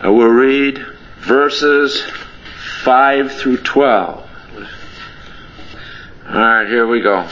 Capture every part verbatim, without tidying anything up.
I will read verses five through twelve. Alright, here we go.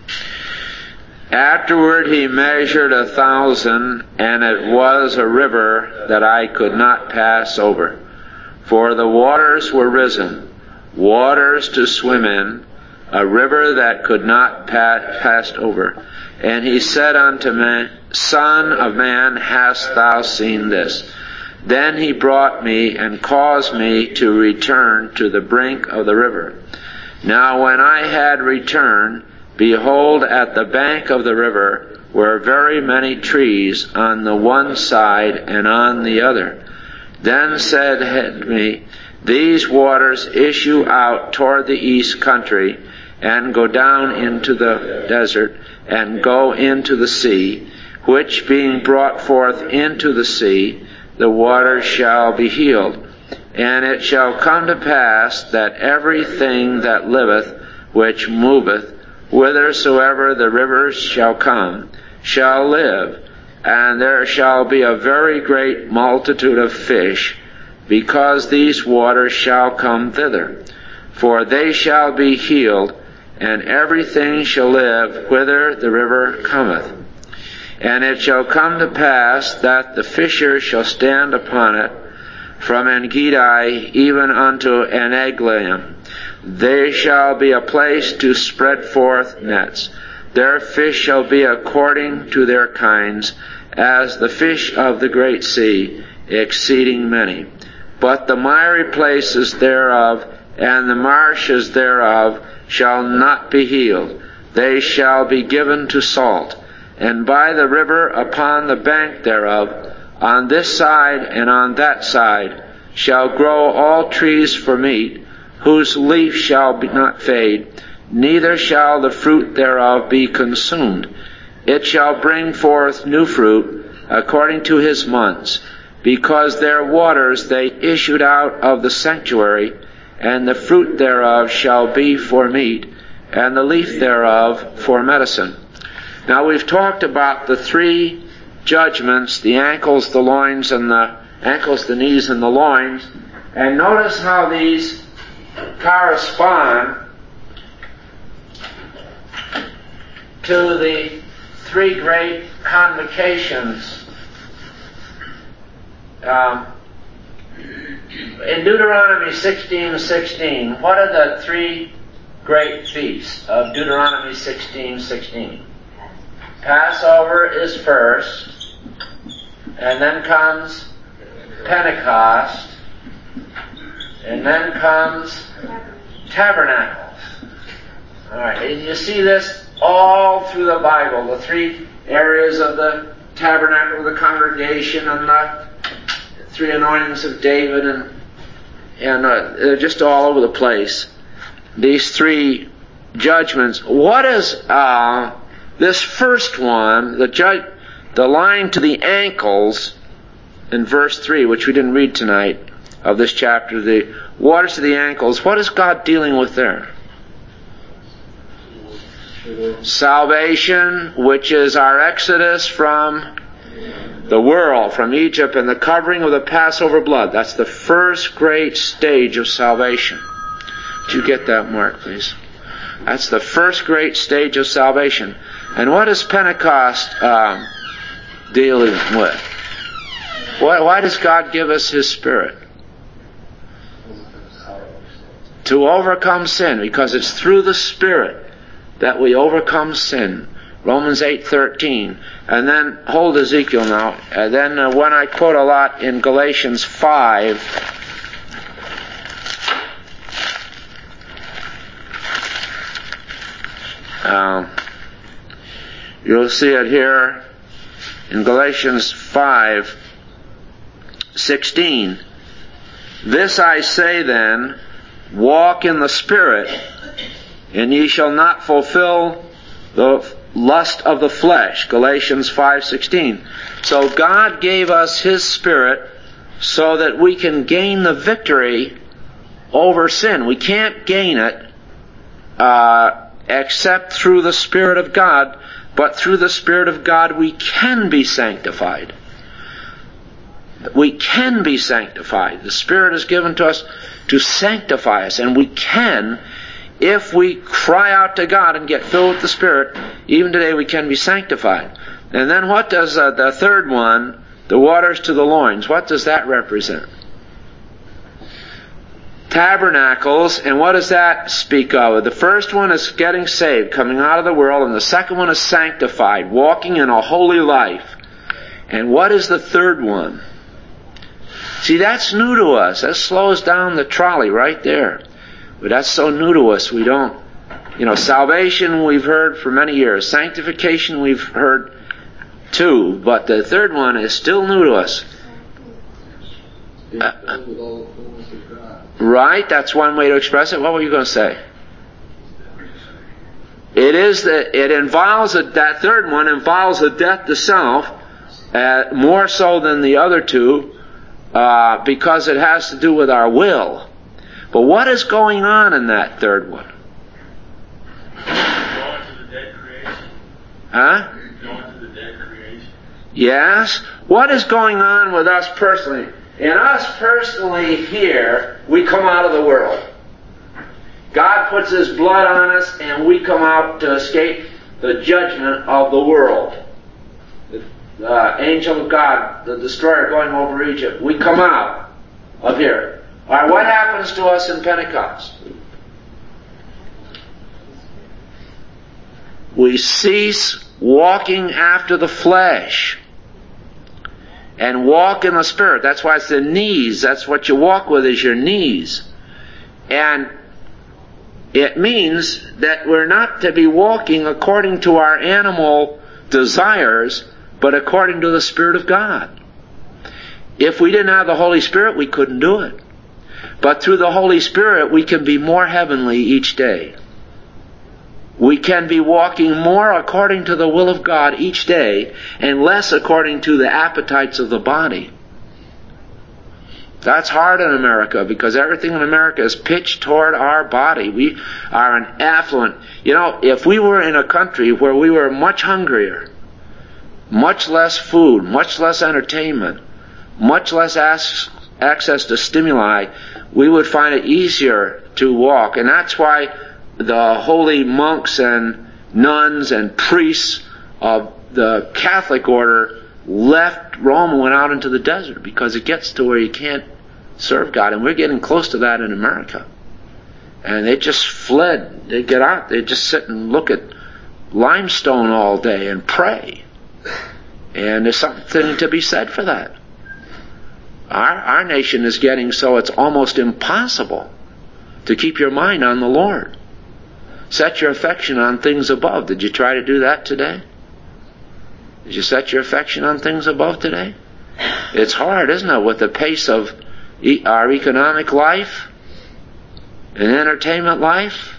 Afterward he measured a thousand, and it was a river that I could not pass over. For the waters were risen, waters to swim in, a river that could not pass passed over. And he said unto me, Son of man, hast thou seen this? Then he brought me and caused me to return to the brink of the river. Now when I had returned, behold, at the bank of the river were very many trees on the one side and on the other. Then said he me, These waters issue out toward the east country, and go down into the desert, and go into the sea, which being brought forth into the sea, the waters shall be healed. And it shall come to pass that everything that liveth, which moveth, whithersoever the rivers shall come, shall live. And there shall be a very great multitude of fish, because these waters shall come thither. For they shall be healed, and everything shall live whither the river cometh. And it shall come to pass that the fishers shall stand upon it, from En-gedi even unto En-eglaim. There shall be a place to spread forth nets. Their fish shall be according to their kinds, as the fish of the great sea, exceeding many. But the miry places thereof, and the marshes thereof, shall not be healed. They shall be given to salt. And by the river upon the bank thereof, on this side and on that side, shall grow all trees for meat, whose leaf shall be not fade, neither shall the fruit thereof be consumed. It shall bring forth new fruit, according to his months, because their waters they issued out of the sanctuary, and the fruit thereof shall be for meat, and the leaf thereof for medicine. Now we've talked about the three judgments, the ankles, the loins, and the ankles, the knees, and the loins. And notice how these correspond to the three great convocations. Um, in Deuteronomy sixteen sixteen, what are the three great feasts of Deuteronomy sixteen sixteen? Passover is first, and then comes Pentecost, and then comes Tabernacles. Alright, and you see this all through the Bible, the three areas of the tabernacle of the congregation, and the three anointings of David, and, and uh, they're just all over the place. These three judgments. What is uh, this first one, the ju- the line to the ankles in verse three, which we didn't read tonight, of this chapter, the waters to the ankles, what is God dealing with there? Salvation, which is our exodus from the world, from Egypt, and the covering of the Passover blood. That's the first great stage of salvation. Did you get that, Mark, please? That's the first great stage of salvation. And what is Pentecost um, dealing with? Why, why does God give us His Spirit? To overcome sin, because it's through the Spirit that we overcome sin. Romans eight thirteen. And then, hold Ezekiel now. And then uh, one I quote a lot in Galatians five. Um, you'll see it here in Galatians five sixteen. This I say then, walk in the Spirit, and ye shall not fulfill the lust of the flesh. Galatians five sixteen. So God gave us His Spirit so that we can gain the victory over sin. We can't gain it uh, except through the Spirit of God, but through the Spirit of God we can be sanctified. We can be sanctified. The Spirit is given to us to sanctify us, and we can, if we cry out to God and get filled with the Spirit, even today we can be sanctified. And then what does uh, the third one, the waters to the loins, what does that represent? Tabernacles, and what does that speak of? The first one is getting saved, coming out of the world, and the second one is sanctified, walking in a holy life. And what is the third one? See, that's new to us. That slows down the trolley right there. But that's so new to us, we don't, you know, salvation we've heard for many years. Sanctification we've heard too, but the third one is still new to us. Uh, right, that's one way to express it. What were you going to say? It is that it involves a, that third one involves a death to self, uh, more so than the other two, uh, because it has to do with our will. But what is going on in that third one? Going to the dead creation. Huh? Going to the dead creation. Yes. What is going on with us personally? In us personally here, we come out of the world. God puts His blood on us and we come out to escape the judgment of the world. The uh, angel of God, the destroyer going over Egypt, we come out of here. All right, what happens to us in Pentecost? We cease walking after the flesh and walk in the Spirit. That's why it's the knees. That's what you walk with, is your knees. And it means that we're not to be walking according to our animal desires, but according to the Spirit of God. If we didn't have the Holy Spirit, we couldn't do it. But through the Holy Spirit, we can be more heavenly each day. We can be walking more according to the will of God each day and less according to the appetites of the body. That's hard in America because everything in America is pitched toward our body. We are an affluent. You know, if we were in a country where we were much hungrier, much less food, much less entertainment, much less ac- access to stimuli, we would find it easier to walk. And that's why the holy monks and nuns and priests of the Catholic order left Rome and went out into the desert, because it gets to where you can't serve God. And we're getting close to that in America. And they just fled. They get out. They just sit and look at limestone all day and pray. And there's something to be said for that. Our, our nation is getting so it's almost impossible to keep your mind on the Lord. Set your affection on things above. Did you try to do that today? Did you set your affection on things above today? It's hard, isn't it, with the pace of e- our economic life and entertainment life,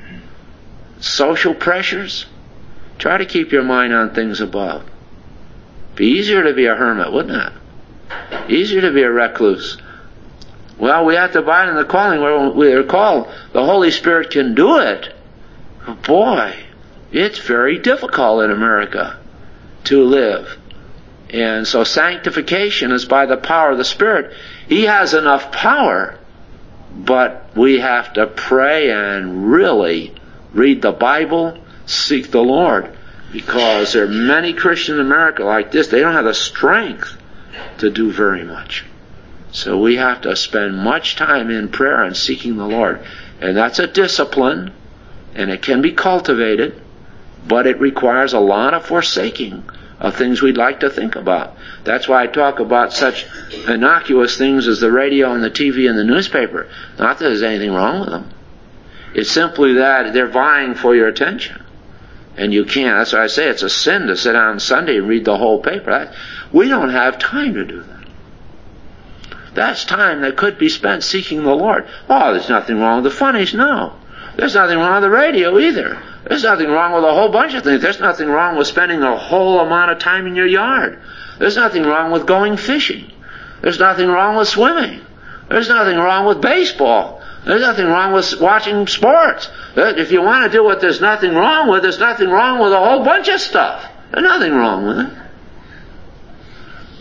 social pressures. Try to keep your mind on things above. Be easier to be a hermit, wouldn't it? Easier to be a recluse. Well, we have to abide in the calling where we are called. The Holy Spirit can do it. But boy, it's very difficult in America to live. And so sanctification is by the power of the Spirit. He has enough power, but we have to pray and really read the Bible, seek the Lord, because there are many Christians in America like this. They don't have the strength to do very much. So we have to spend much time in prayer and seeking the Lord. And that's a discipline, and it can be cultivated, but it requires a lot of forsaking of things we'd like to think about. That's why I talk about such innocuous things as the radio and the T V and the newspaper. Not that there's anything wrong with them. It's simply that they're vying for your attention. And you can't. That's why I say it's a sin to sit down on Sunday and read the whole paper. We don't have time to do that. That's time that could be spent seeking the Lord. Oh, there's nothing wrong with the funnies. No. There's nothing wrong with the radio either. There's nothing wrong with a whole bunch of things. There's nothing wrong with spending a whole amount of time in your yard. There's nothing wrong with going fishing. There's nothing wrong with swimming. There's nothing wrong with baseball. There's nothing wrong with watching sports. If you want to do what there's nothing wrong with, there's nothing wrong with a whole bunch of stuff. There's nothing wrong with it.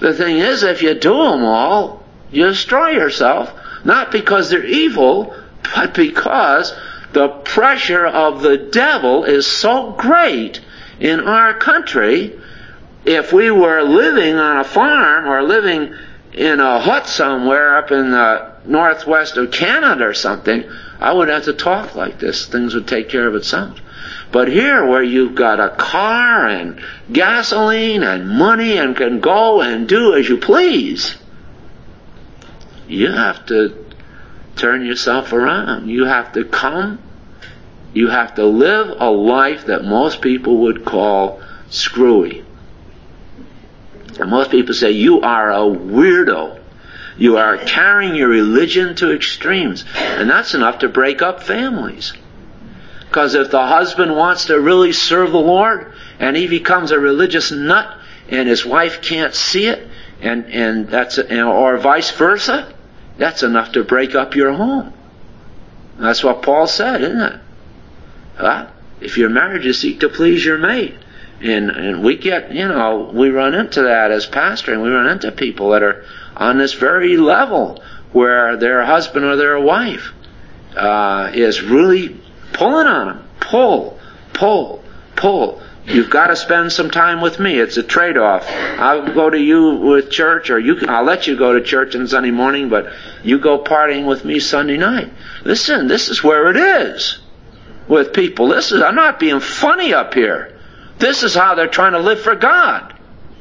The thing is, if you do them all, you destroy yourself, not because they're evil, but because the pressure of the devil is so great in our country. If we were living on a farm or living in a hut somewhere up in the northwest of Canada or something, I would have to talk like this. Things would take care of itself. But here, where you've got a car and gasoline and money and can go and do as you please, you have to turn yourself around. You have to come. You have to live a life that most people would call screwy. And most people say, you are a weirdo. You are carrying your religion to extremes. And that's enough to break up families. Because if the husband wants to really serve the Lord, and he becomes a religious nut, and his wife can't see it, and, and that's or vice versa, that's enough to break up your home. That's what Paul said, isn't it? Huh? If you're married, you seek to please your mate. And, and we get, you know, we run into that as pastoring. We run into people that are on this very level where their husband or their wife uh, is really pulling on them. Pull, pull, pull. You've got to spend some time with me. It's a trade-off. I'll go to you with church, or you can, I'll let you go to church on Sunday morning, but you go partying with me Sunday night. Listen, this is where it is with people. This is, I'm not being funny up here. This is how they're trying to live for God.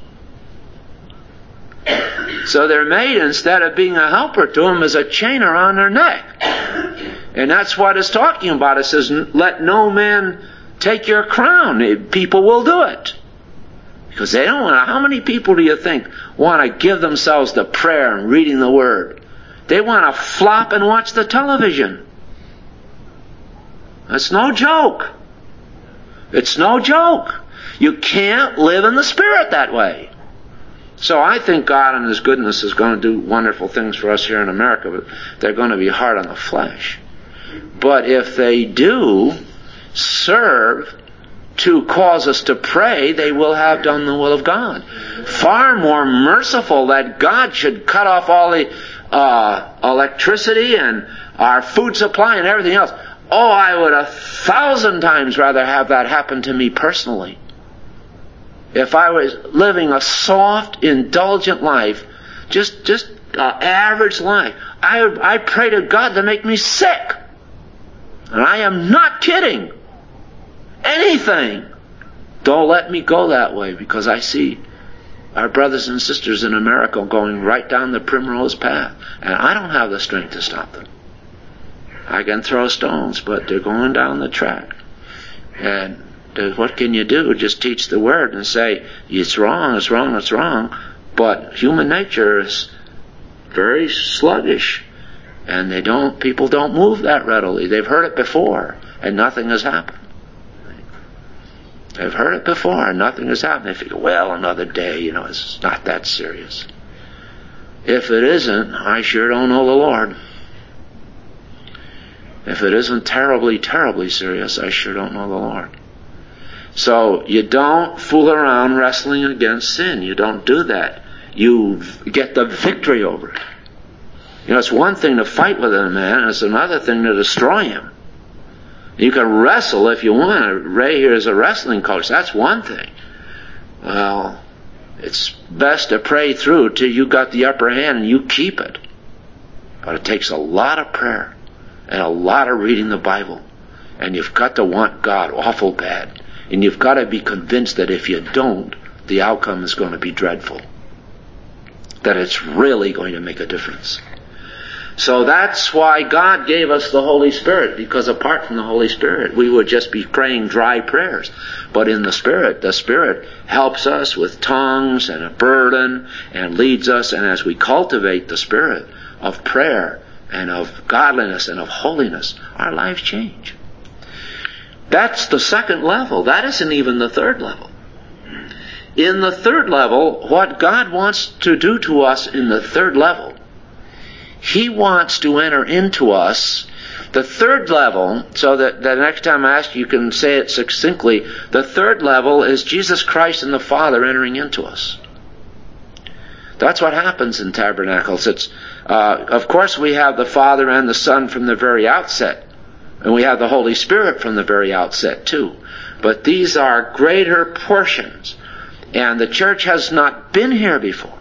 So their mate, instead of being a helper to them, is a chain around their neck. And that's what it's talking about. It says, let no man take your crown. People will do it. Because they don't want to. How many people do you think want to give themselves to prayer and reading the Word? They want to flop and watch the television. That's no joke. It's no joke. You can't live in the Spirit that way. So I think God in His goodness is going to do wonderful things for us here in America, but they're going to be hard on the flesh. But if they do serve to cause us to pray, they will have done the will of God. Far more merciful that God should cut off all the uh, electricity and our food supply and everything else. Oh, I would a thousand times rather have that happen to me personally. If I was living a soft, indulgent life, just just an average life, I would, I pray to God to make me sick. And I am not kidding. Anything. Don't let me go that way, because I see our brothers and sisters in America going right down the primrose path. And I don't have the strength to stop them. I can throw stones, but they're going down the track. And what can you do? Just teach the Word and say, it's wrong, it's wrong, it's wrong. But human nature is very sluggish. And they don't, people don't move that readily. They've heard it before, and nothing has happened. They've heard it before, and nothing has happened. They figure, well, another day, you know, it's not that serious. If it isn't, I sure don't know the Lord. If it isn't terribly, terribly serious, I sure don't know the Lord. So you don't fool around wrestling against sin. You don't do that. You get the victory over it. You know, it's one thing to fight with a man, it's another thing to destroy him. You can wrestle if you want. Ray here is a wrestling coach. That's one thing. Well, it's best to pray through till you got the upper hand and you keep it. But it takes a lot of prayer and a lot of reading the Bible. And you've got to want God awful bad. And you've got to be convinced that if you don't, the outcome is going to be dreadful. That it's really going to make a difference. So that's why God gave us the Holy Spirit, because apart from the Holy Spirit, we would just be praying dry prayers. But in the Spirit, the Spirit helps us with tongues and a burden and leads us. And as we cultivate the Spirit of prayer and of godliness and of holiness, our lives change. That's the second level. That isn't even the third level. In the third level, what God wants to do to us in the third level, He wants to enter into us. The third level, so that the next time I ask you, you can say it succinctly, the third level is Jesus Christ and the Father entering into us. That's what happens in tabernacles. It's, uh, of course, we have the Father and the Son from the very outset. And we have the Holy Spirit from the very outset, too. But these are greater portions. And the church has not been here before.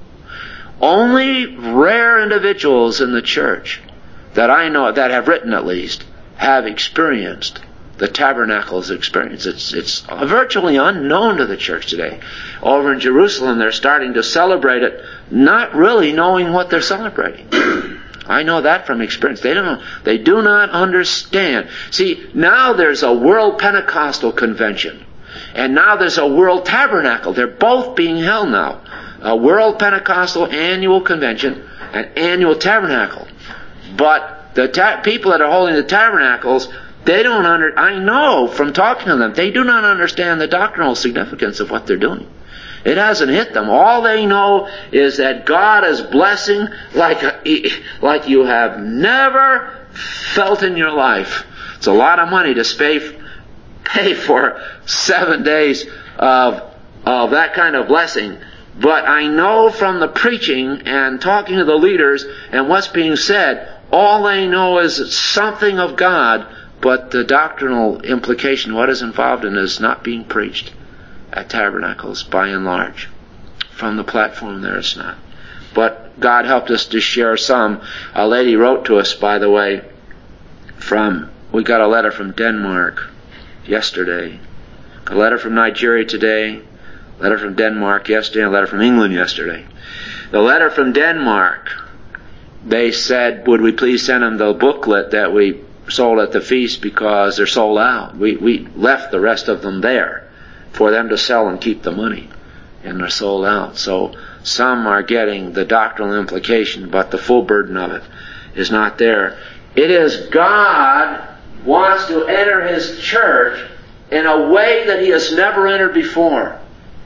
Only rare individuals in the church that I know, that have written at least, have experienced the tabernacles experience. It's, it's virtually unknown to the church today. Over in Jerusalem, they're starting to celebrate it, not really knowing what they're celebrating. I know that from experience. They don't. They do not understand. See, now there's a World Pentecostal Convention, and now there's a World Tabernacle. They're both being held now. A World Pentecostal Annual Convention, an Annual Tabernacle. But the ta- people that are holding the tabernacles, they don't under. I know from talking to them, they do not understand the doctrinal significance of what they're doing. It hasn't hit them. All they know is that God is blessing like a, like you have never felt in your life. It's a lot of money to pay pay for seven days of of that kind of blessing. But I know from the preaching and talking to the leaders and what's being said, all they know is something of God, but the doctrinal implication, what is involved in it, is not being preached at tabernacles, by and large. From the platform there, it's not. But God helped us to share some. A lady wrote to us, by the way, from, we got a letter from Denmark yesterday, a letter from Nigeria today, a letter from Denmark yesterday, and a letter from England yesterday. The letter from Denmark, they said, would we please send them the booklet that we sold at the feast because they're sold out. We, we left the rest of them there for them to sell and keep the money, and they're sold out. So some are getting the doctrinal implication, but the full burden of it is not there. It is God wants to enter His church in a way that He has never entered before.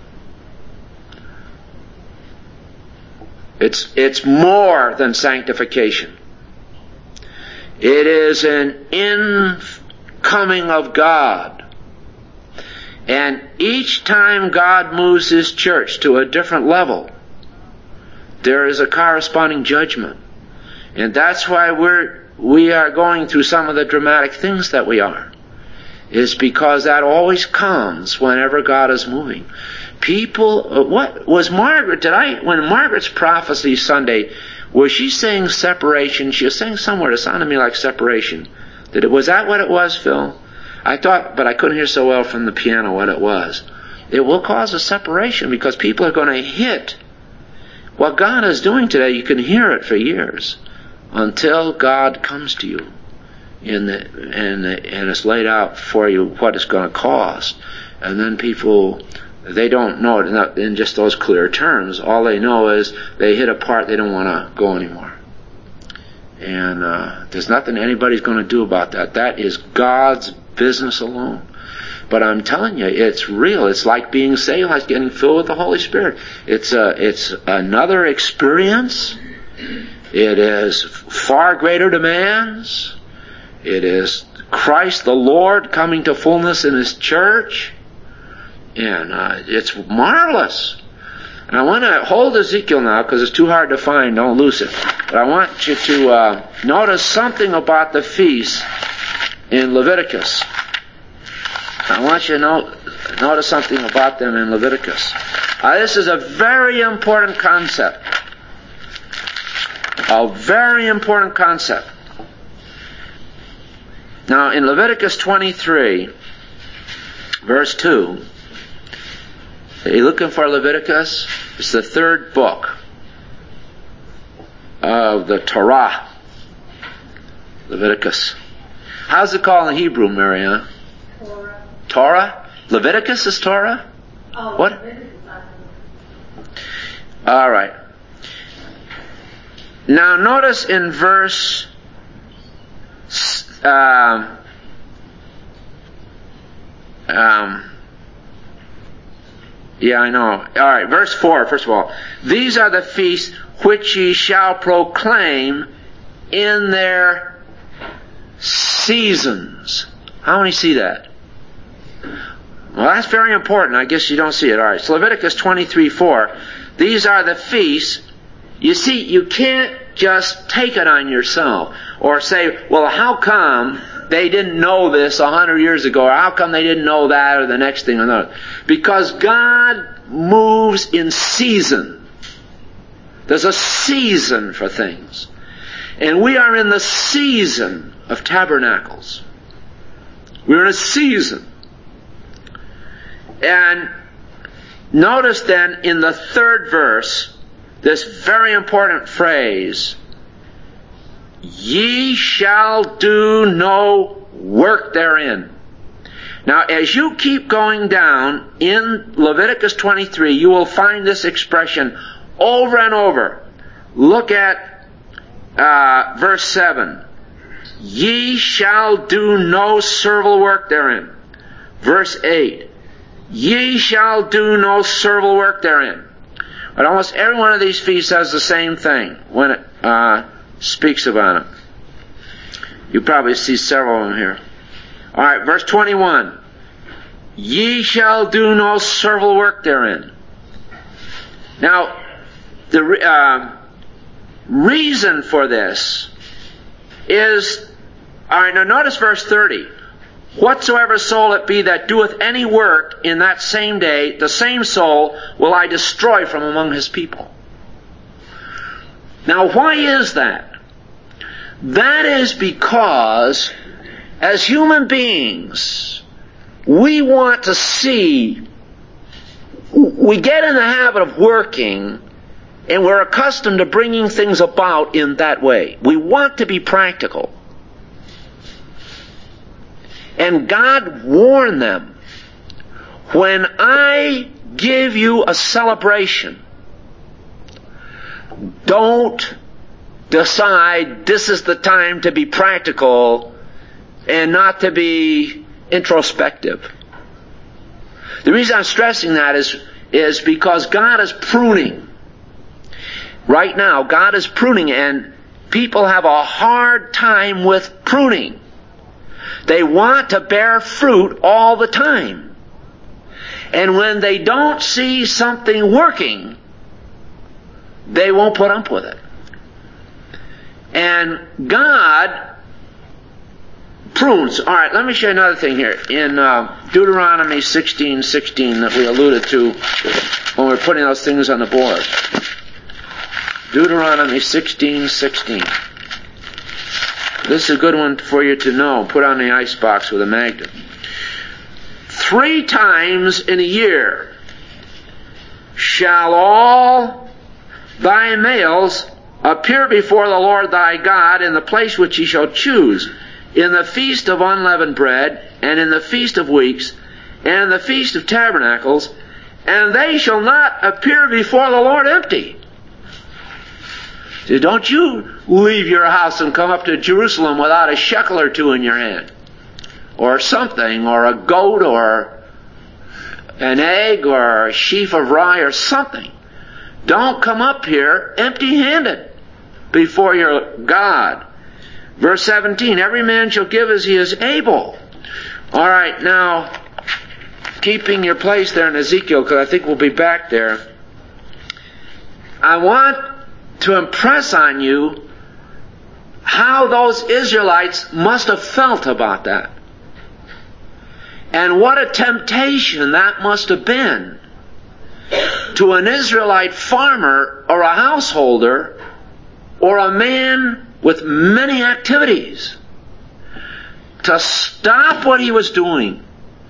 It's, it's more than sanctification. It is an incoming of God. And each time God moves His church to a different level, there is a corresponding judgment. And that's why we're, we are going through some of the dramatic things that we are. Is because that always comes whenever God is moving. People, what was Margaret, did I, when Margaret's prophecy Sunday, was she saying separation? She was saying somewhere, it sounded to me like separation. Did it, was that what it was, Phil? I thought, but I couldn't hear so well from the piano what it was. It will cause a separation because people are going to hit what God is doing today. You can hear it for years until God comes to you in the, and, the, and it's laid out for you what it's going to cost. And then people, they don't know it in just those clear terms. All they know is they hit a part they don't want to go anymore. And uh, there's nothing anybody's going to do about that. That is God's business alone. But I'm telling you, it's real. It's like being saved, like getting filled with the Holy Spirit. It's a, it's another experience. It is far greater demands. It is Christ the Lord coming to fullness in His church. And uh, it's marvelous. And I want to hold Ezekiel now because it's too hard to find. Don't lose it. But I want you to uh, notice something about the feast in Leviticus. I want you to know, notice something about them in Leviticus. Uh, this is a very important concept. A very important concept. Now, in Leviticus twenty-three, verse two, are you looking for Leviticus? It's the third book of the Torah. Leviticus. How's it called in Hebrew, Marianne? Torah. Torah? Leviticus is Torah? Oh, what? Leviticus. All right. Now notice in verse um, um, yeah, I know. All right, verse four, first of all. These are the feasts which ye shall proclaim in their seasons. How many see that? Well, that's very important. I guess you don't see it. All right, so Leviticus twenty-three four. These are the feasts. You see, you can't just take it on yourself or say, well, how come they didn't know this a hundred years ago, or how come they didn't know that, or the next thing or another? Because God moves in season. There's a season for things. And we are in the season of tabernacles. We're in a season. And notice then in the third verse, this very important phrase, ye shall do no work therein. Now, as you keep going down in Leviticus twenty-three, you will find this expression over and over. Look at uh, verse seven. Ye shall do no servile work therein. Verse eight. Ye shall do no servile work therein. But almost every one of these feasts has the same thing when it uh, speaks about it. You probably see several of them here. All right, verse twenty-one. Ye shall do no servile work therein. Now, the uh, reason for this is, all right, now notice verse thirty. Whatsoever soul it be that doeth any work in that same day, the same soul will I destroy from among his people. Now, why is that? That is because, as human beings, we want to see, we get in the habit of working, and we're accustomed to bringing things about in that way. We want to be practical. And God warned them, when I give you a celebration, don't decide this is the time to be practical and not to be introspective. The reason I'm stressing that is, is because God is pruning. Right now, God is pruning, and people have a hard time with pruning. They want to bear fruit all the time. And when they don't see something working, they won't put up with it. And God prunes. All right, let me show you another thing here. In uh, Deuteronomy sixteen sixteen that we alluded to when we were putting those things on the board. Deuteronomy sixteen sixteen. This is a good one for you to know. Put on the icebox with a magnet. Three times in a year shall all thy males appear before the Lord thy God in the place which he shall choose, in the feast of unleavened bread, and in the feast of weeks, and in the feast of tabernacles, and they shall not appear before the Lord empty. So don't you leave your house and come up to Jerusalem without a shekel or two in your hand, or something, or a goat, or an egg, or a sheaf of rye, or something. Don't come up here empty-handed before your God. Verse seventeen, every man shall give as he is able. All right, now, keeping your place there in Ezekiel, because I think we'll be back there, I want to impress on you how those Israelites must have felt about that. And what a temptation that must have been to an Israelite farmer or a householder or a man with many activities to stop what he was doing,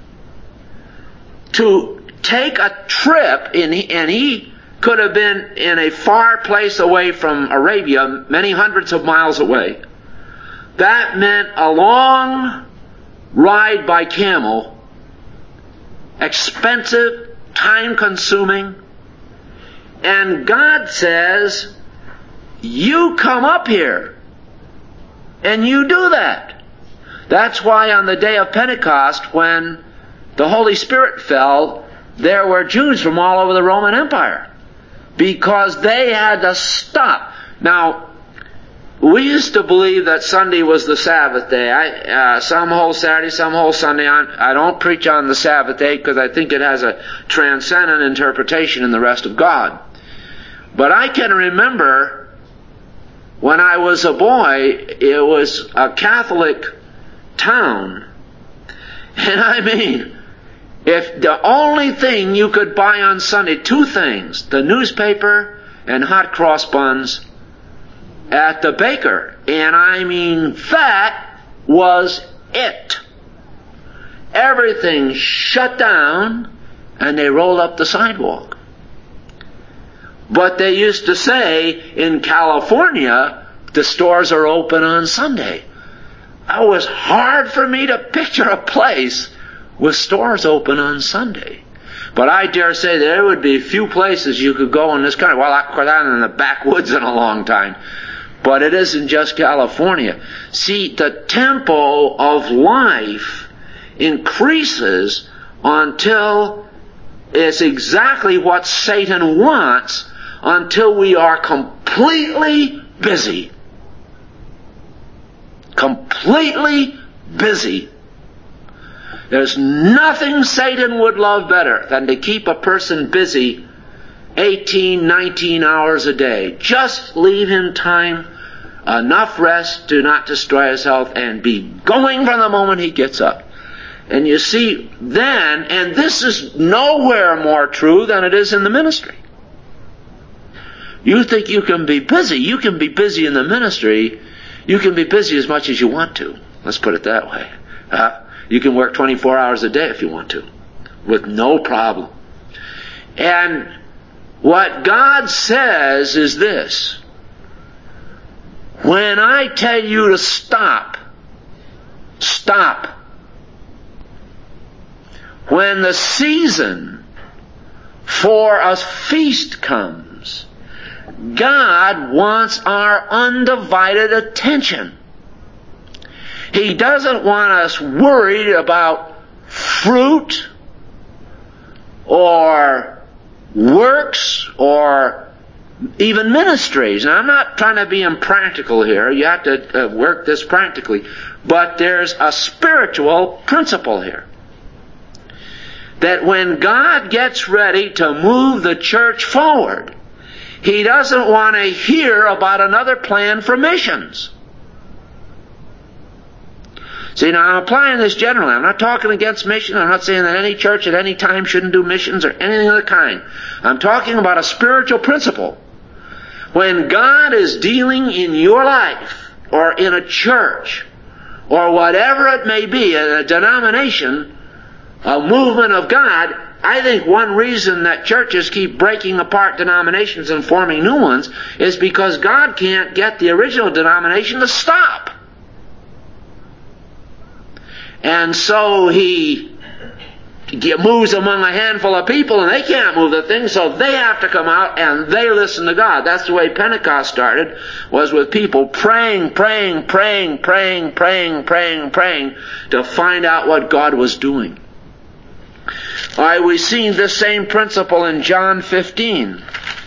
to take a trip, and he, and he could have been in a far place away from Arabia, many hundreds of miles away. That meant a long ride by camel, expensive, time-consuming, and God says, you come up here, and you do that. That's why on the day of Pentecost, when the Holy Spirit fell, there were Jews from all over the Roman Empire, because they had to stop. Now, we used to believe that Sunday was the Sabbath day. I, uh, some hold Saturday, some hold Sunday. I don't preach on the Sabbath day because I think it has a transcendent interpretation in the rest of God. But I can remember when I was a boy, it was a Catholic town. And I mean, if the only thing you could buy on Sunday, two things, the newspaper and hot cross buns at the baker. And I mean, that was it. Everything shut down and they rolled up the sidewalk. But they used to say in California, the stores are open on Sunday. It was hard for me to picture a place with stores open on Sunday. But I dare say there would be few places you could go in this country. Well, of course, I'm in the backwoods in a long time. But it isn't just California. See, the tempo of life increases until it's exactly what Satan wants, until we are completely busy. Completely busy. There's nothing Satan would love better than to keep a person busy eighteen, nineteen hours a day. Just leave him time, enough rest to not destroy his health, and be going from the moment he gets up. And you see, then, and this is nowhere more true than it is in the ministry. You think you can be busy. You can be busy in the ministry. You can be busy as much as you want to. Let's put it that way. Uh, you can work twenty-four hours a day if you want to, with no problem. And what God says is this: when I tell you to stop, stop. When the season for a feast comes, God wants our undivided attention. He doesn't want us worried about fruit or works or even ministries. Now, I'm not trying to be impractical here. You have to uh, work this practically. But there's a spiritual principle here. That when God gets ready to move the church forward, He doesn't want to hear about another plan for missions. See, now I'm applying this generally. I'm not talking against missions. I'm not saying that any church at any time shouldn't do missions or anything of the kind. I'm talking about a spiritual principle. When God is dealing in your life, or in a church, or whatever it may be, in a denomination, a movement of God, I think one reason that churches keep breaking apart denominations and forming new ones is because God can't get the original denomination to stop. And so He moves among a handful of people and they can't move the thing, so they have to come out and they listen to God. That's the way Pentecost started, was with people praying, praying, praying, praying, praying, praying, praying to find out what God was doing. All right, we've seen this same principle in John fifteen.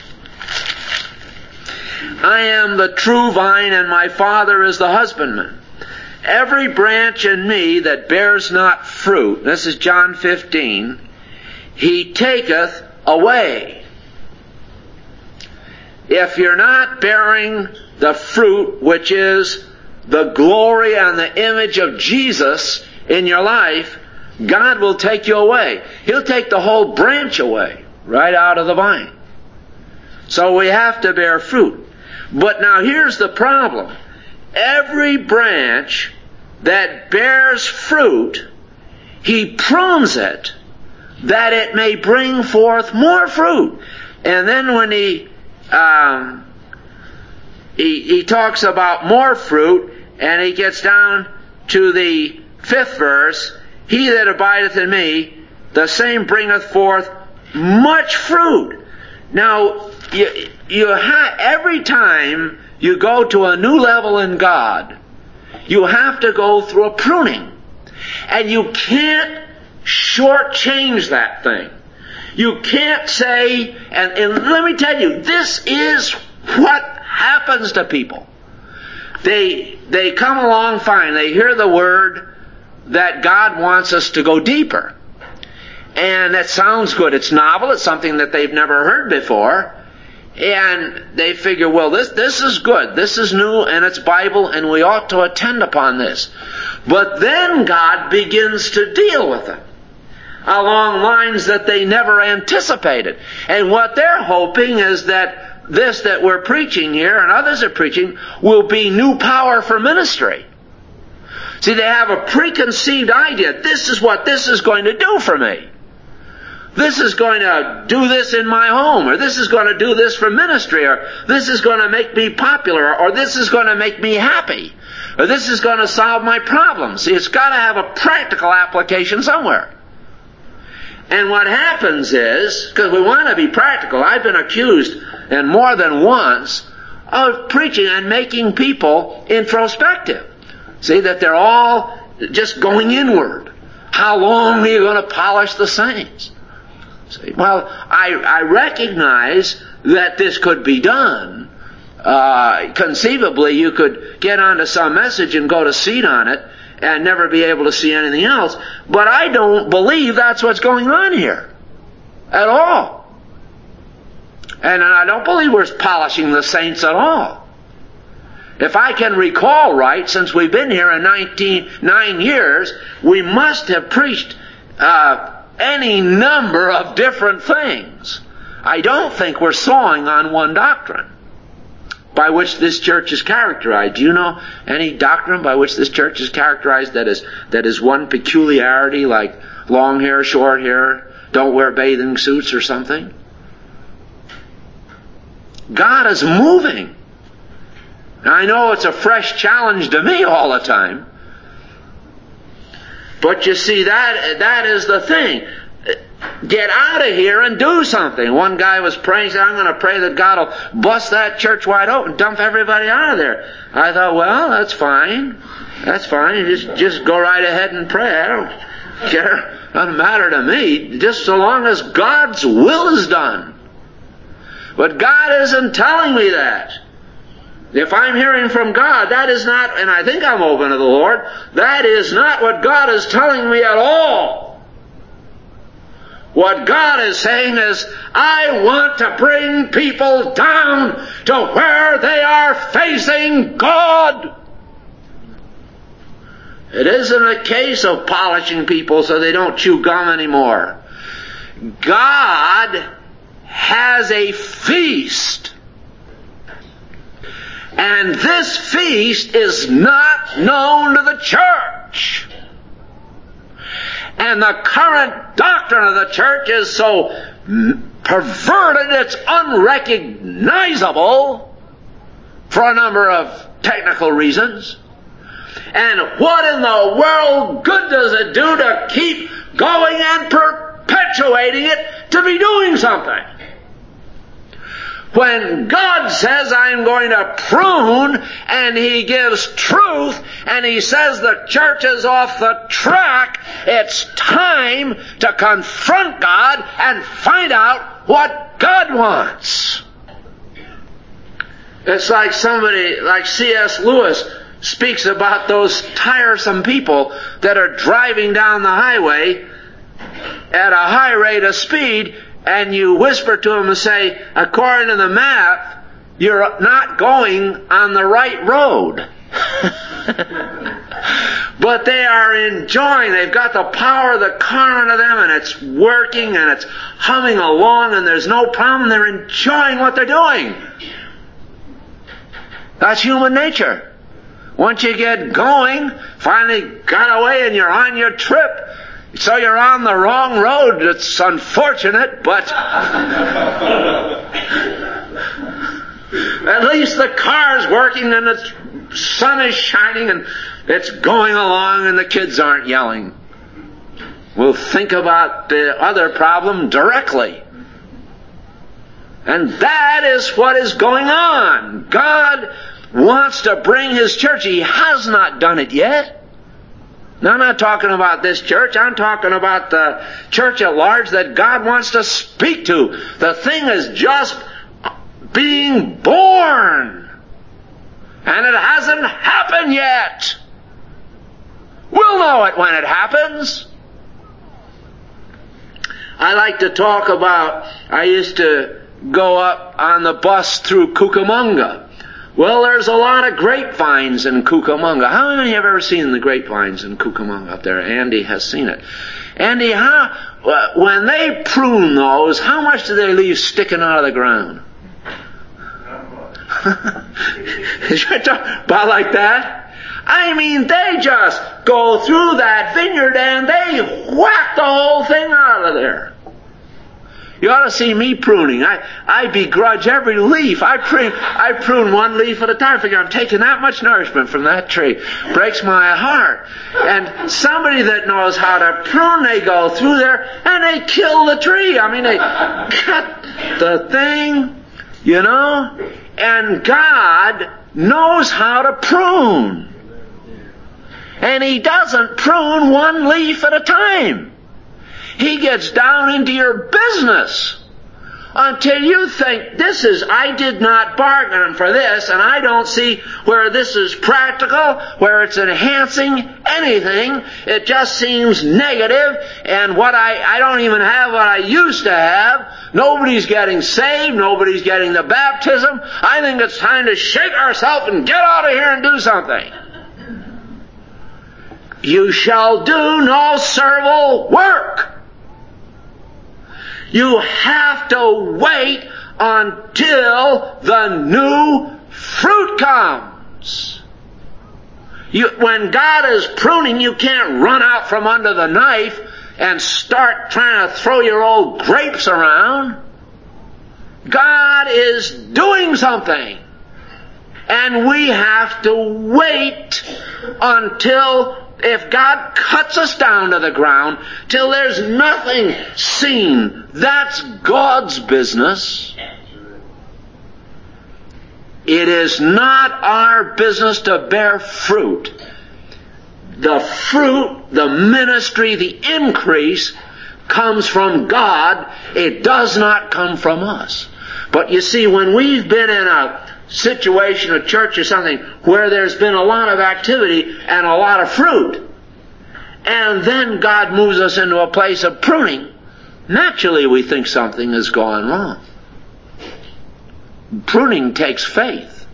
I am the true vine, and my Father is the husbandman. Every branch in me that bears not fruit, this is John fifteen, He taketh away. If you're not bearing the fruit, which is the glory and the image of Jesus in your life, God will take you away. He'll take the whole branch away, right out of the vine. So we have to bear fruit. But now here's the problem. Every branch that bears fruit, He prunes it that it may bring forth more fruit. And then when he, um, he, he talks about more fruit, and he gets down to the fifth verse, He that abideth in me, the same bringeth forth much fruit. Now, you, you ha- every time you go to a new level in God, you have to go through a pruning. And you can't shortchange that thing. You can't say, and, and let me tell you, this is what happens to people. They, they come along fine. They hear the word that God wants us to go deeper. And that sounds good. It's novel. It's something that they've never heard before. And they figure, well, this, this is good. This is new and it's Bible and we ought to attend upon this. But then God begins to deal with them along lines that they never anticipated. And what they're hoping is that this that we're preaching here and others are preaching will be new power for ministry. See, they have a preconceived idea. This is what this is going to do for me. This is going to do this in my home, or this is going to do this for ministry, or this is going to make me popular, or this is going to make me happy, or this is going to solve my problems. See, it's got to have a practical application somewhere. And what happens is, because we want to be practical, I've been accused, and more than once, of preaching and making people introspective. See, that they're all just going inward. How long are you going to polish the saints? See, well, I, I recognize that this could be done. Uh, conceivably, you could get onto some message and go to seed on it and never be able to see anything else. But I don't believe that's what's going on here at all. And I don't believe we're polishing the saints at all. If I can recall right, since we've been here in nineteen, nine years, we must have preached uh, any number of different things. I don't think we're sawing on one doctrine by which this church is characterized. Do you know any doctrine by which this church is characterized that is that is one peculiarity, like long hair, short hair, don't wear bathing suits or something? God is moving. Now, I know it's a fresh challenge to me all the time. But you see, that that is the thing. Get out of here and do something. One guy was praying, said, I'm going to pray that God will bust that church wide open, dump everybody out of there. I thought, well, that's fine. That's fine. You just, just go right ahead and pray. I don't care. It doesn't matter to me, just so long as God's will is done. But God isn't telling me that. If I'm hearing from God, that is not, and I think I'm open to the Lord, that is not what God is telling me at all. What God is saying is, I want to bring people down to where they are facing God. It isn't a case of polishing people so they don't chew gum anymore. God has a feast. And this feast is not known to the church. And the current doctrine of the church is so perverted it's unrecognizable for a number of technical reasons. And what in the world good does it do to keep going and perpetuating it to be doing something? When God says, I'm going to prune, and He gives truth, and He says the church is off the track, it's time to confront God and find out what God wants. It's like somebody, like C S Lewis, speaks about those tiresome people that are driving down the highway at a high rate of speed, and you whisper to them and say, according to the map, you're not going on the right road. But they are enjoying, they've got the power of the car into them, and it's working, and it's humming along, and there's no problem. They're enjoying what they're doing. That's human nature. Once you get going, finally got away and you're on your trip, so you're on the wrong road. It's unfortunate, but at least the car's working and the sun is shining and it's going along and the kids aren't yelling. We'll think about the other problem directly. And that is what is going on. God wants to bring His church. He has not done it yet. Now, I'm not talking about this church. I'm talking about the church at large that God wants to speak to. The thing is just being born. And it hasn't happened yet. We'll know it when it happens. I like to talk about, I used to go up on the bus through Cucamonga. Well, there's a lot of grapevines in Cucamonga. How many have ever seen the grapevines in Cucamonga up there? Andy has seen it. Andy, how, when they prune those, how much do they leave sticking out of the ground? About like that? I mean, they just go through that vineyard and they whack the whole thing out of there. You ought to see me pruning. I, I begrudge every leaf. I prune, I prune one leaf at a time. I figure I'm taking that much nourishment from that tree. Breaks my heart. And somebody that knows how to prune, they go through there and they kill the tree. I mean, they cut the thing, you know. And God knows how to prune. And He doesn't prune one leaf at a time. He gets down into your business until you think, this is, I did not bargain for this, and I don't see where this is practical, where it's enhancing anything. It just seems negative, and what I, I don't even have what I used to have. Nobody's getting saved. Nobody's getting the baptism. I think it's time to shake ourselves and get out of here and do something. You shall do no servile work. You have to wait until the new fruit comes. You, when God is pruning, you can't run out from under the knife and start trying to throw your old grapes around. God is doing something. And we have to wait until, if God cuts us down to the ground, till there's nothing seen. That's God's business. It is not our business to bear fruit. The fruit, the ministry, the increase comes from God. It does not come from us. But you see, when we've been in a situation, a church or something, where there's been a lot of activity and a lot of fruit, and then God moves us into a place of pruning, naturally we think something has gone wrong. Pruning takes faith.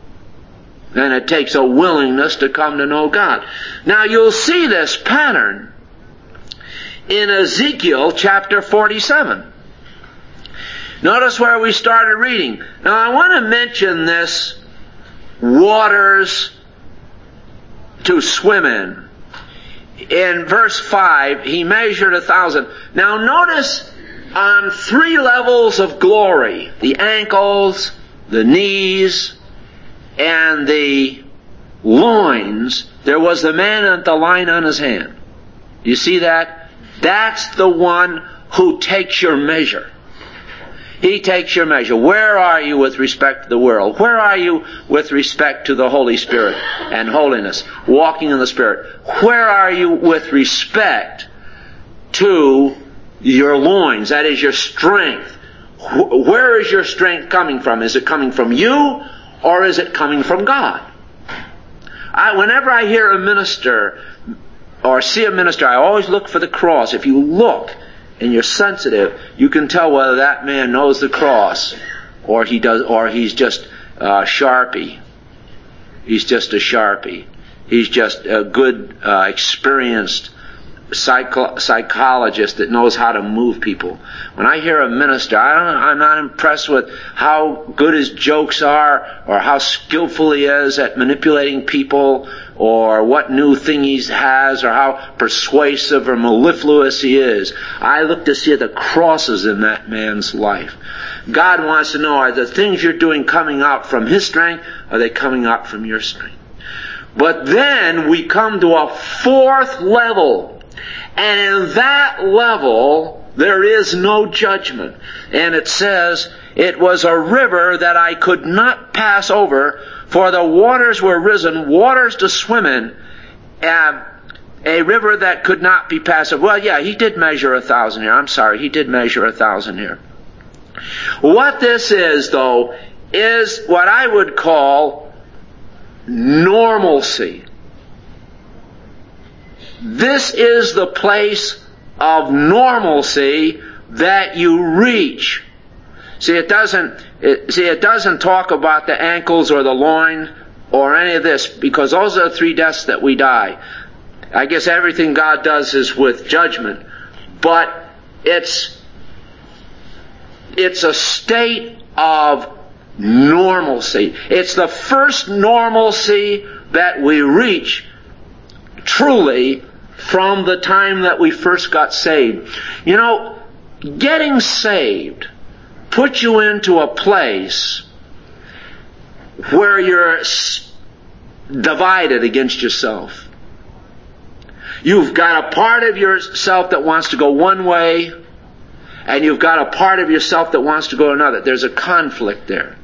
And it takes a willingness to come to know God. Now you'll see this pattern in Ezekiel chapter forty-seven. Notice where we started reading. Now I want to mention this waters to swim in. In verse five, He measured a thousand. Now notice on three levels of glory, the ankles, the knees, and the loins, there was the man with the line on his hand. You see that? That's the one who takes your measure. He takes your measure. Where are you with respect to the world? Where are you with respect to the Holy Spirit and holiness, walking in the Spirit? Where are you with respect to your loins, that is your strength? Where is your strength coming from? Is it coming from you, or is it coming from God? I, whenever I hear a minister or see a minister, I always look for the cross. If you look and you're sensitive, you can tell whether that man knows the cross, or he does, or he's just uh, Sharpie. He's just a Sharpie. He's just a good, uh, experienced psycho- psychologist that knows how to move people. When I hear a minister, I don't, I'm not impressed with how good his jokes are, or how skillful he is at manipulating people, or what new thing he has, or how persuasive or mellifluous he is. I look to see the crosses in that man's life. God wants to know, are the things you're doing coming out from His strength, or are they coming out from your strength? But then we come to a fourth level. And in that level, there is no judgment. And it says, it was a river that I could not pass over, for the waters were risen, waters to swim in, and a river that could not be passed over. Well, yeah, he did measure a thousand here. I'm sorry, he did measure a thousand here. What this is, though, is what I would call normalcy. This is the place of normalcy that you reach. See, it doesn't, it, see, it doesn't talk about the ankles or the loin or any of this, because those are the three deaths that we die. I guess everything God does is with judgment. But it's, it's a state of normalcy. It's the first normalcy that we reach truly from the time that we first got saved. You know, getting saved puts you into a place where you're divided against yourself. You've got a part of yourself that wants to go one way, and you've got a part of yourself that wants to go another. There's a conflict there.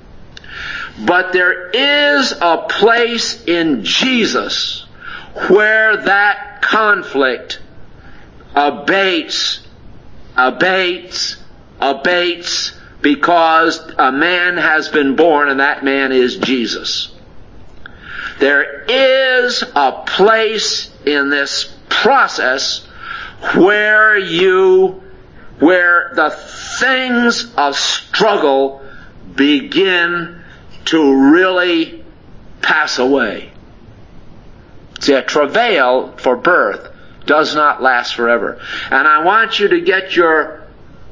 But there is a place in Jesus where that conflict abates, abates, abates, because a man has been born, and that man is Jesus. There is a place in this process where you, where the things of struggle begin to really pass away. See, a travail for birth does not last forever. And I want you to get your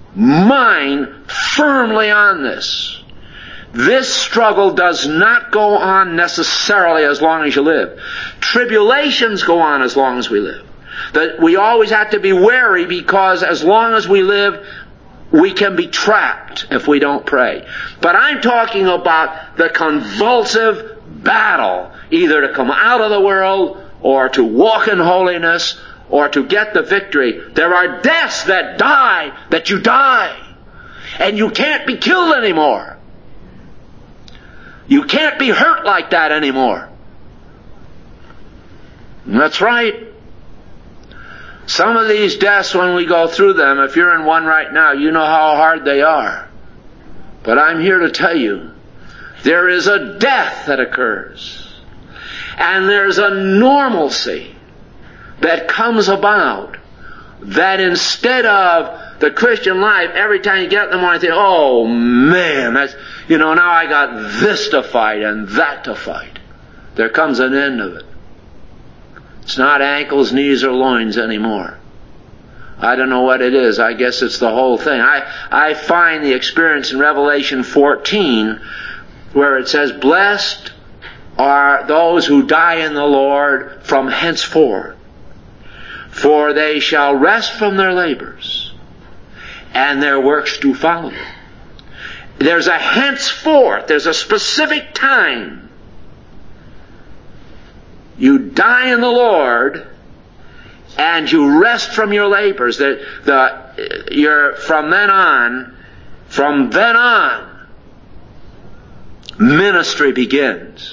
mind firmly on this. This struggle does not go on necessarily as long as you live. Tribulations go on as long as we live. That we always have to be wary, because as long as we live, we can be trapped if we don't pray. But I'm talking about the convulsive battle, either to come out of the world, or to walk in holiness, or to get the victory. There are deaths that die, that you die, and you can't be killed anymore. You can't be hurt like that anymore. And that's right. Some of these deaths, when we go through them, if you're in one right now, you know how hard they are. But I'm here to tell you, there is a death that occurs. And there's a normalcy that comes about, that instead of the Christian life, every time you get up in the morning, you think, oh man, that's, you know, now I got this to fight and that to fight. There comes an end of it. It's not ankles, knees, or loins anymore. I don't know what it is. I guess it's the whole thing. I, I find the experience in Revelation fourteen where it says, blessed are those who die in the Lord from henceforth, for they shall rest from their labors, and their works do follow them. There's a henceforth. There's a specific time. You die in the Lord, and you rest from your labors. The, the, you're, from then on, from then on, ministry begins.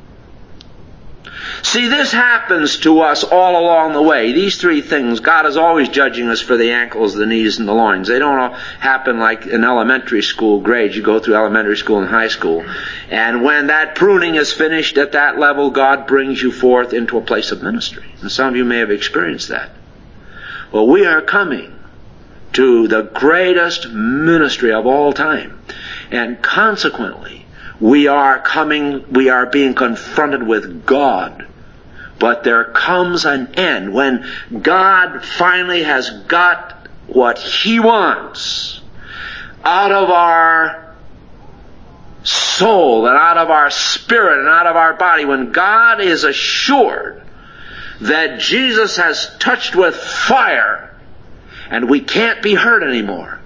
See, this happens to us all along the way. These three things, God is always judging us for the ankles, the knees, and the loins. They don't all happen like in elementary school grades. You go through elementary school and high school. And when that pruning is finished at that level, God brings you forth into a place of ministry. And some of you may have experienced that. Well, we are coming to the greatest ministry of all time. And consequently, we are coming, we are being confronted with God. But there comes an end when God finally has got what He wants out of our soul and out of our spirit and out of our body. When God is assured that Jesus has touched with fire and we can't be hurt anymore,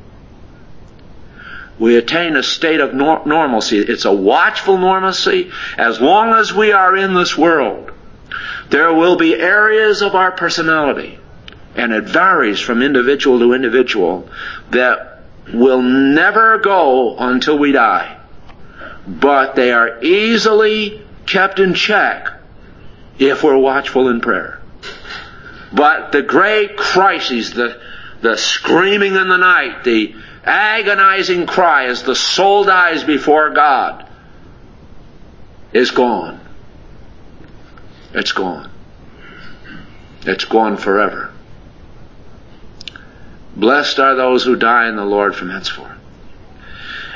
we attain a state of nor- normalcy. It's a watchful normalcy. As long as we are in this world, there will be areas of our personality, and it varies from individual to individual, that will never go until we die. But they are easily kept in check if we're watchful in prayer. But the great crises, the, the screaming in the night, the agonizing cry as the soul dies before God, is gone. It's gone. It's gone forever. Blessed are those who die in the Lord from henceforth.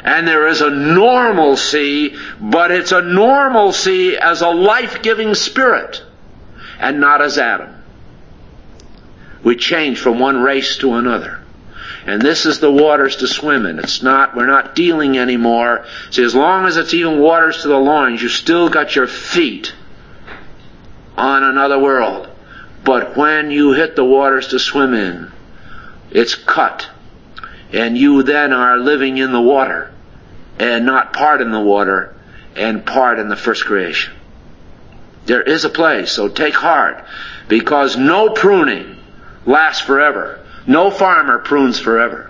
And there is a normalcy, but it's a normalcy as a life-giving spirit and not as Adam. We change from one race to another. And this is the waters to swim in. It's not, we're not dealing anymore. See, as long as it's even waters to the loins, you still got your feet on another world. But when you hit the waters to swim in, it's cut. And you then are living in the water, and not part in the water, and part in the first creation. There is a place, so take heart, because no pruning lasts forever. No farmer prunes forever.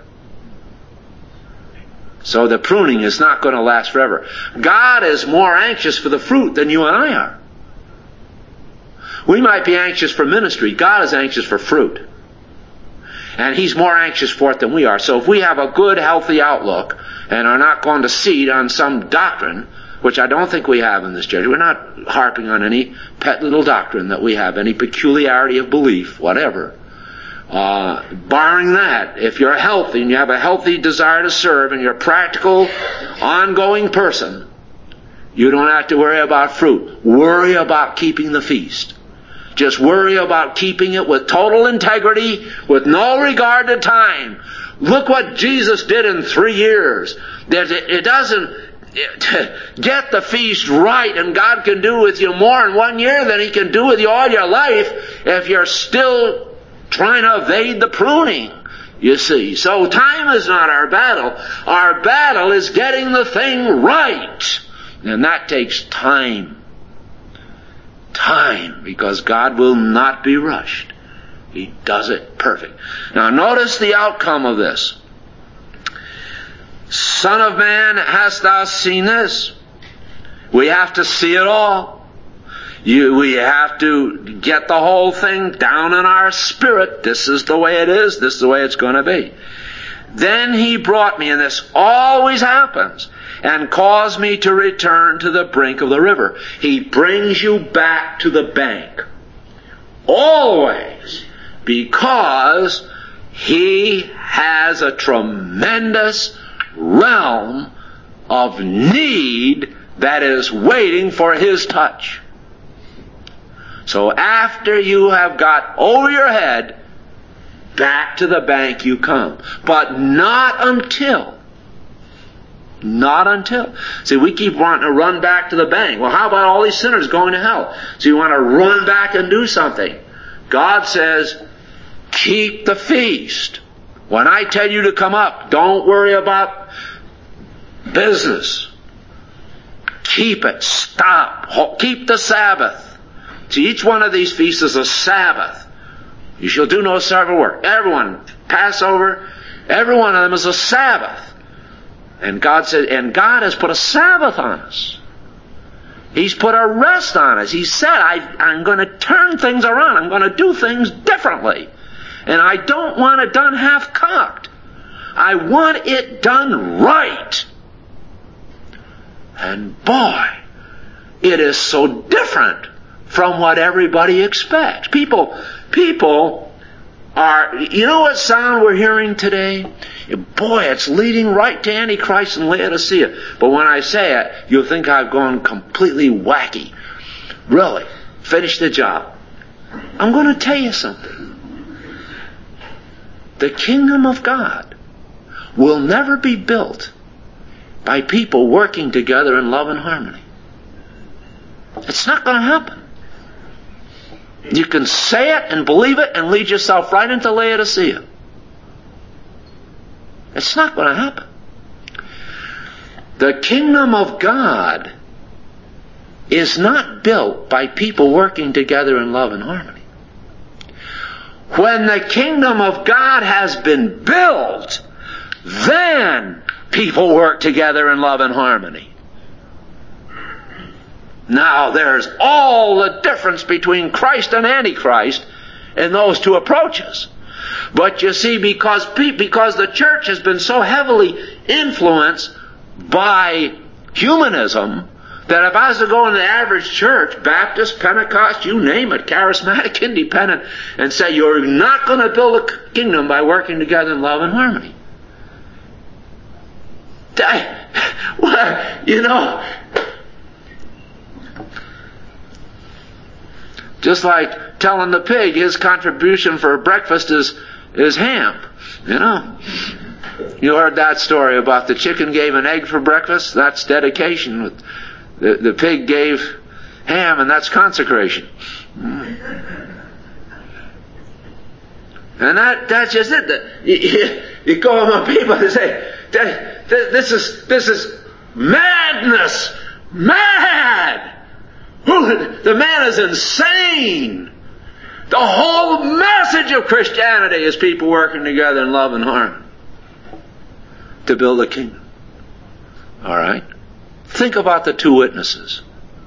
So the pruning is not going to last forever. God is more anxious for the fruit than you and I are. We might be anxious for ministry. God is anxious for fruit. And He's more anxious for it than we are. So if we have a good, healthy outlook and are not going to seed on some doctrine, which I don't think we have in this church, we're not harping on any pet little doctrine that we have, any peculiarity of belief, whatever. Uh, barring that, if you're healthy and you have a healthy desire to serve and you're a practical, ongoing person, you don't have to worry about fruit. Worry about keeping the feast. Just worry about keeping it with total integrity, with no regard to time. Look what Jesus did in three years. That it, it doesn't it, get the feast right, and God can do with you more in one year than He can do with you all your life if you're still trying to evade the pruning, you see. So time is not our battle. Our battle is getting the thing right. And that takes time. Time, because God will not be rushed. He does it perfect. Now notice the outcome of this. Son of man, hast thou seen this? We have to see it all. You, we have to get the whole thing down in our spirit. This is the way it is. This is the way it's going to be. Then He brought me, and this always happens, and caused me to return to the brink of the river. He brings you back to the bank. Always. Because He has a tremendous realm of need that is waiting for His touch. So after you have got over your head, back to the bank you come. But not until. Not until. See, we keep wanting to run back to the bank. Well, how about all these sinners going to hell? So you want to run back and do something. God says, keep the feast. When I tell you to come up, don't worry about business. Keep it. Stop. Keep the Sabbath. See, each one of these feasts is a Sabbath. You shall do no servile work. Everyone, Passover, every one of them is a Sabbath. And God said, and God has put a Sabbath on us. He's put a rest on us. He said, I, I'm going to turn things around. I'm going to do things differently. And I don't want it done half-cocked. I want it done right. And boy, it is so different from what everybody expects. People, people are, you know what sound we're hearing today? Boy, it's leading right to Antichrist and Laodicea. But when I say it, you'll think I've gone completely wacky. Really, finish the job. I'm going to tell you something. The kingdom of God will never be built by people working together in love and harmony. It's not going to happen. You can say it and believe it and lead yourself right into Laodicea. It's not going to happen. The kingdom of God is not built by people working together in love and harmony. When the kingdom of God has been built, then people work together in love and harmony. Now there's all the difference between Christ and Antichrist in those two approaches. But you see, because because the church has been so heavily influenced by humanism, that if I was to go in the average church, Baptist, Pentecost, you name it, charismatic, independent, and say you're not going to build a kingdom by working together in love and harmony, Well, you know, just like telling the pig his contribution for breakfast is is ham. You know, you heard that story about the chicken gave an egg for breakfast. That's dedication. The the pig gave ham, and that's consecration. And that that's just it. You, you go among people and say, "This is this is madness, mad. The man is insane." The whole message of Christianity is people working together in love and harmony to build a kingdom. All right? Think about the two witnesses.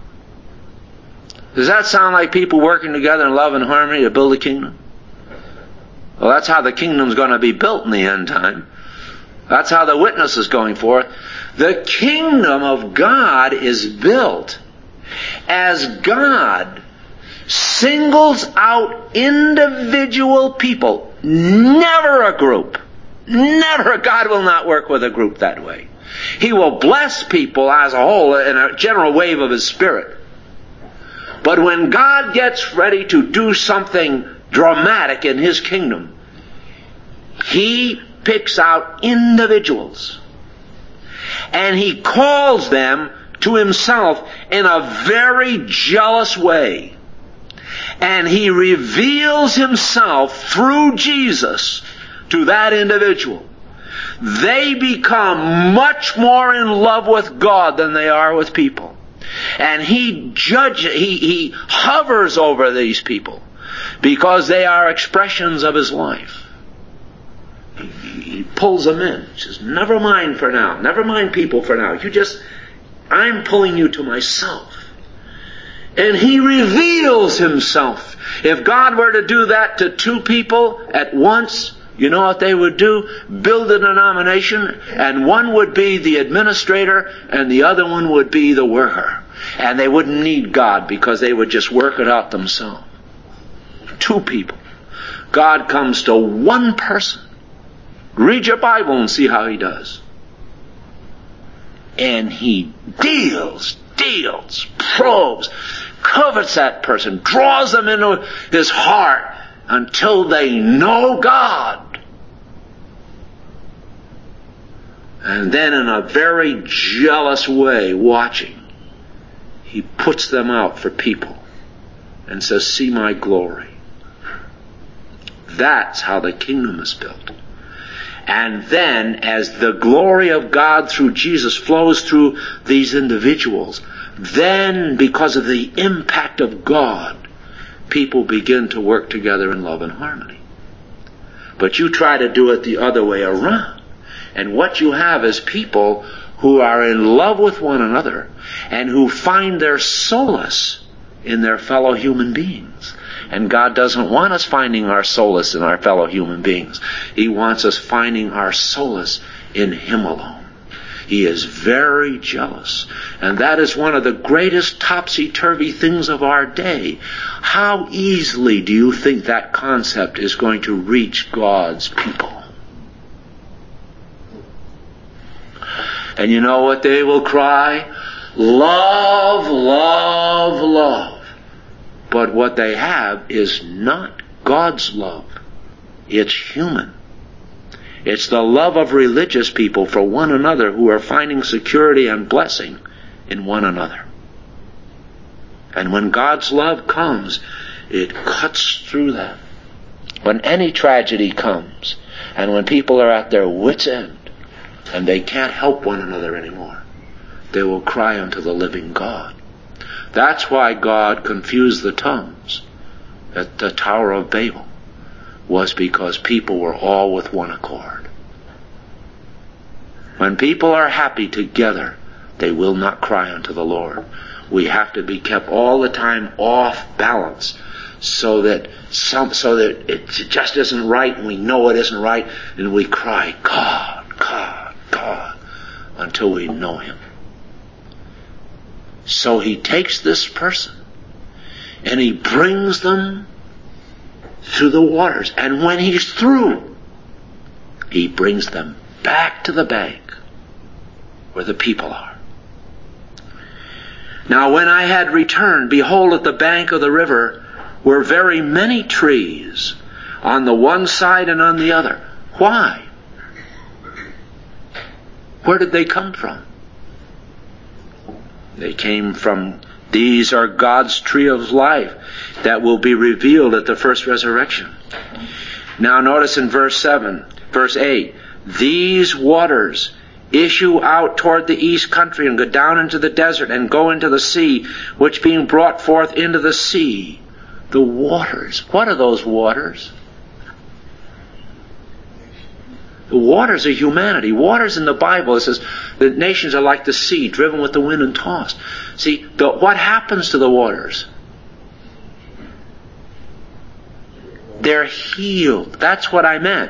Does that sound like people working together in love and harmony to build a kingdom? Well, that's how the kingdom's going to be built in the end time. That's how the witness is going forth. The kingdom of God is built as God singles out individual people, never a group. Never. God will not work with a group that way. He will bless people as a whole in a general wave of His Spirit. But when God gets ready to do something dramatic in His kingdom, He picks out individuals. And He calls them to Himself in a very jealous way. And He reveals Himself through Jesus to that individual. They become much more in love with God than they are with people. And He judges, He, He hovers over these people because they are expressions of His life. He, he pulls them in. He says, never mind for now. Never mind people for now. You just, I'm pulling you to myself. And He reveals Himself. If God were to do that to two people at once, you know what they would do? Build a denomination, and one would be the administrator, and the other one would be the worker. And they wouldn't need God because they would just work it out themselves. Two people. God comes to one person. Read your Bible and see how He does. And He deals, deals, probes, covets that person, draws them into His heart until they know God. And then in a very jealous way, watching, He puts them out for people and says, see my glory. That's how the kingdom is built. And then, as the glory of God through Jesus flows through these individuals, then, because of the impact of God, people begin to work together in love and harmony. But you try to do it the other way around. And what you have is people who are in love with one another and who find their solace in their fellow human beings. And God doesn't want us finding our solace in our fellow human beings. He wants us finding our solace in Him alone. He is very jealous. And that is one of the greatest topsy-turvy things of our day. How easily do you think that concept is going to reach God's people? And you know what they will cry? Love, love, love. But what they have is not God's love. It's human. It's the love of religious people for one another who are finding security and blessing in one another. And when God's love comes, it cuts through that. When any tragedy comes, and when people are at their wits' end, and they can't help one another anymore, they will cry unto the living God. That's why God confused the tongues at the Tower of Babel, was because people were all with one accord. When people are happy together, they will not cry unto the Lord. We have to be kept all the time off balance, so that some, so that it just isn't right, and we know it isn't right, and we cry, God, God, God, until we know Him. So He takes this person and He brings them through the waters. And when He's through, He brings them back to the bank where the people are. Now when I had returned, behold, at the bank of the river were very many trees, on the one side and on the other. Why? Where did they come from? They came from, these are God's tree of life that will be revealed at the first resurrection. Now notice in verse seven, verse eight, these waters issue out toward the east country and go down into the desert and go into the sea, which being brought forth into the sea, the waters. What are those waters? The waters are humanity. Waters in the Bible, it says, the nations are like the sea, driven with the wind and tossed. See, the, what happens to the waters? They're healed. That's what I meant.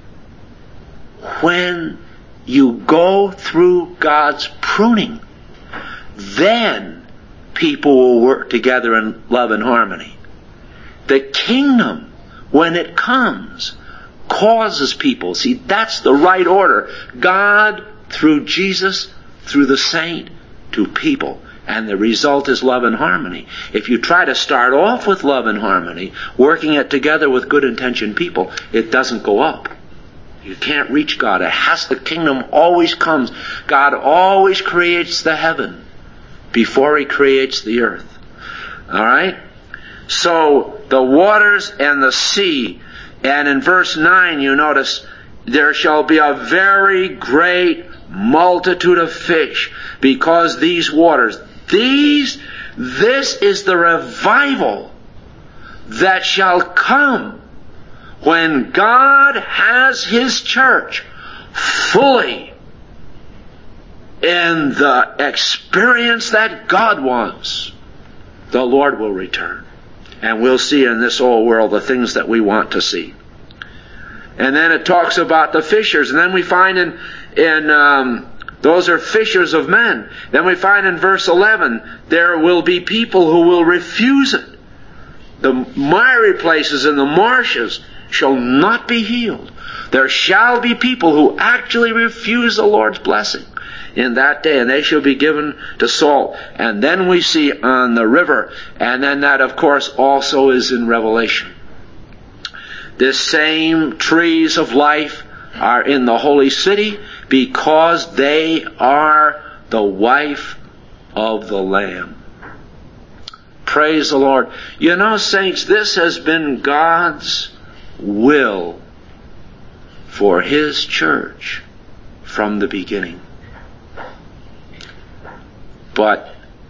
When you go through God's pruning, then people will work together in love and harmony. The kingdom, when it comes, causes people. See, that's the right order. God, through Jesus, through the saint, to people. And the result is love and harmony. If you try to start off with love and harmony, working it together with good intentioned people, it doesn't go up. You can't reach God. It has, the kingdom always comes. God always creates the heaven before He creates the earth. Alright? So, the waters and the sea. And in verse nine you notice, there shall be a very great multitude of fish, because these waters, these, this is the revival that shall come when God has His church fully in the experience that God wants. The Lord will return. And we'll see in this old world the things that we want to see. And then it talks about the fishers. And then we find in, in um, those are fishers of men. Then we find in verse eleven, there will be people who will refuse it. The miry places and the marshes shall not be healed. There shall be people who actually refuse the Lord's blessing in that day, and they shall be given to salt. And then we see on the river, and then that of course also is in Revelation. This same trees of life are in the holy city, because they are the wife of the Lamb. Praise the Lord. You know, saints, this has been God's will for His church from the beginning. But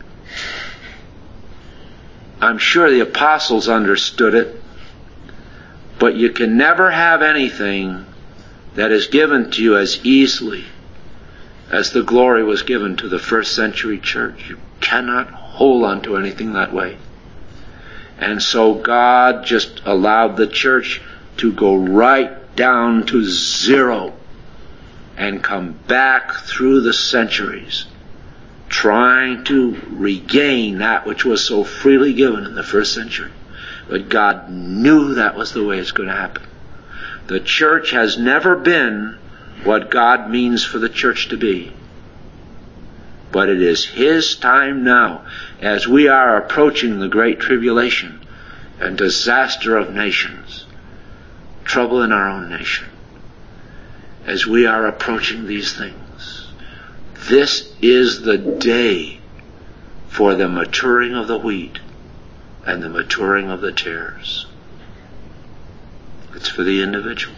I'm sure the apostles understood it. But you can never have anything that is given to you as easily as the glory was given to the first century church. You cannot hold on to anything that way. And so God just allowed the church to go right down to zero and come back through the centuries, trying to regain that which was so freely given in the first century. But God knew that was the way it's going to happen. The church has never been what God means for the church to be. But it is His time now, as we are approaching the great tribulation and disaster of nations, trouble in our own nation, as we are approaching these things. This is the day for the maturing of the wheat and the maturing of the tares. It's for the individual.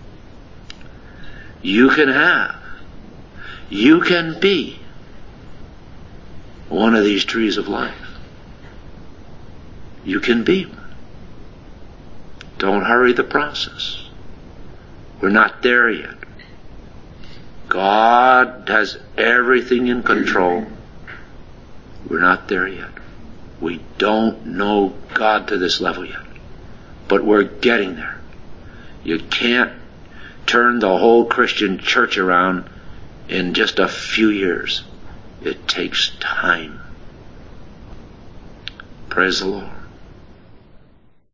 You can have, you can be one of these trees of life. You can be one. Don't hurry the process. We're not there yet. God has everything in control. We're not there yet. We don't know God to this level yet. But we're getting there. You can't turn the whole Christian church around in just a few years. It takes time. Praise the Lord.